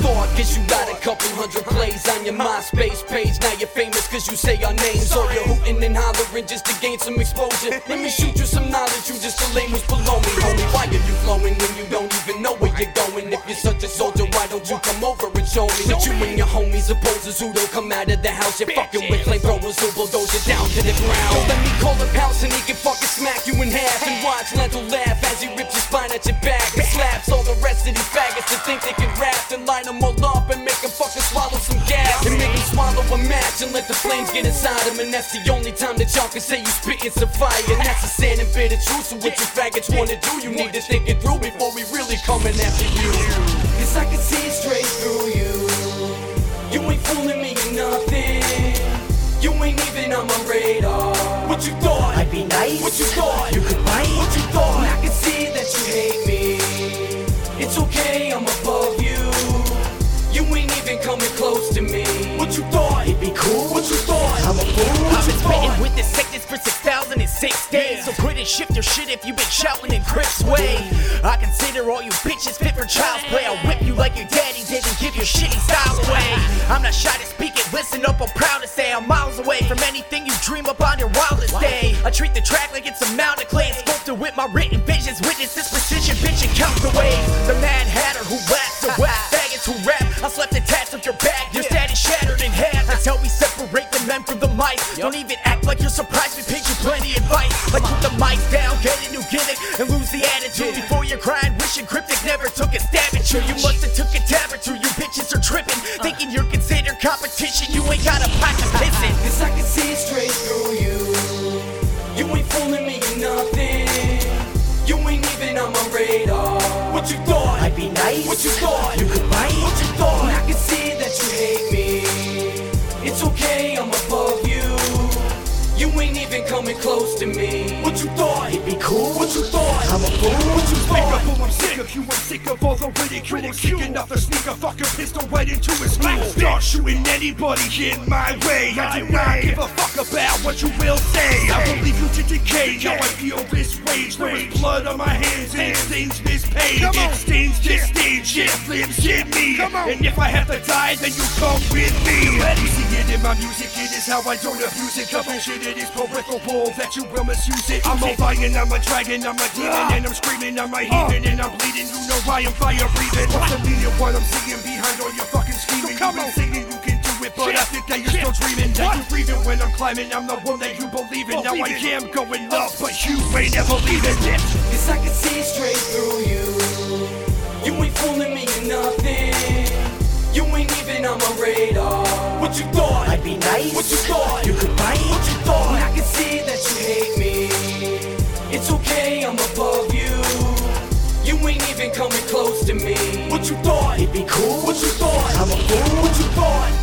thought? Cause you got a couple hundred plays on your MySpace page. Now you're famous cause you say our names. Or you're hooting and hollering just to gain some exposure. Let me shoot you some knowledge, you just a lame who's below me, homie. Why are you glowing when you don't even know where you're going? If you're such a soldier, why don't you come over and show me? That you and your homies are posers who don't come out of the house. You're fucking with flamethrowers who bulldoze you down to the ground. Don't let me call up house and he can fucking smack you in half. And watch Lento laugh as he rips your spine at your back and slaps all the rest of these faggots that think they can rap. Then line them all up and make them fucking swallow some gas. And make them swallow a match and let the flames get inside them. And that's the only time that y'all can say you spittin' some fire. And that's the sad and bitter truth. So what you faggots wanna do, you need to think it through before we really coming after you. Cause I can see it straight through you. You ain't fooling me or nothing. You ain't even on my radar. What you thought? I'd be nice. What you thought? You could bite. What you thought? I can see that you hate me. It's okay, I'm above you. You ain't even coming close to me. What you thought? It'd be cool. What you thought? I'm a fool. I've been spitting with this sickness for 6,006 days. So quit and shift your shit if you've been shouting in Crips way. I consider all you bitches fit for child's play. I'll whip you like your daddy did and give your shitty style away. I'm not shy to speak it, listen up, I'm proud to say I'm miles away from anything you dream up on your wildest day. I treat the track like it's a mountain of clay and sculpted with my written visions. Witness this precision, bitch, and count the ways. The Mad Hatter who laughs and whack faggots who rap. I slept attached up your back, your status shattered in half. That's how we separate the men from the mice. Don't even act like you're surprised, we paid you plenty advice. Like put the mics down, get a new gimmick, and lose the attitude. Before you're crying, wishing Cryptic never took a stab at you. You must have took a tab or two, you bitches are tripping. Thinking you're considered competition, you ain't got a pot to piss in. Cause I can see it straight through you. You ain't fooling me or nothing. You ain't even on my radar. What you thought? I'd be nice. What you thought? You could bite. What you thought? I can see that you hate me. It's okay, I'm above you. You ain't even coming close to me. What you thought? It'd be cool. What you thought? I'm a fool. What you thought? I'm sick of you, I'm sick of all the ridicule. I'm sick enough to sneak a fucking pistol right into his mouth. Start shooting anybody in my way. I do not give a fuck about what you will say. I will leave you to decay. Now I feel this rage. There is blood on my hands and it stains this page. It stains this stage, it lives in me. And if I have to die, then you come with me. You see it in my music, it is how I don't abuse it. Cause shit, it is peripheral that you will misuse it. I'm a lion, I'm a dragon, I'm a demon, and I'm screaming, I'm a heathen, and I'm bleeding. You know I am fire breathing. What's the meaning of what I'm seeing behind all your fucking scheming? You've been saying you can do it, but I think that you're still dreaming. That you're breathing when I'm climbing, I'm the one that you believe in. Now I am going up, but you ain't ever leaving it. Cause I can see it straight through you. You ain't fooling me or nothing. You ain't even on my radar. What you thought? I'd be nice. What you thought? You could bite. What you thought? I can see that you hate me. It's okay, I'm above you. You ain't even coming close to me. What you thought? It'd be cool. What you thought? I'm a fool. What you thought?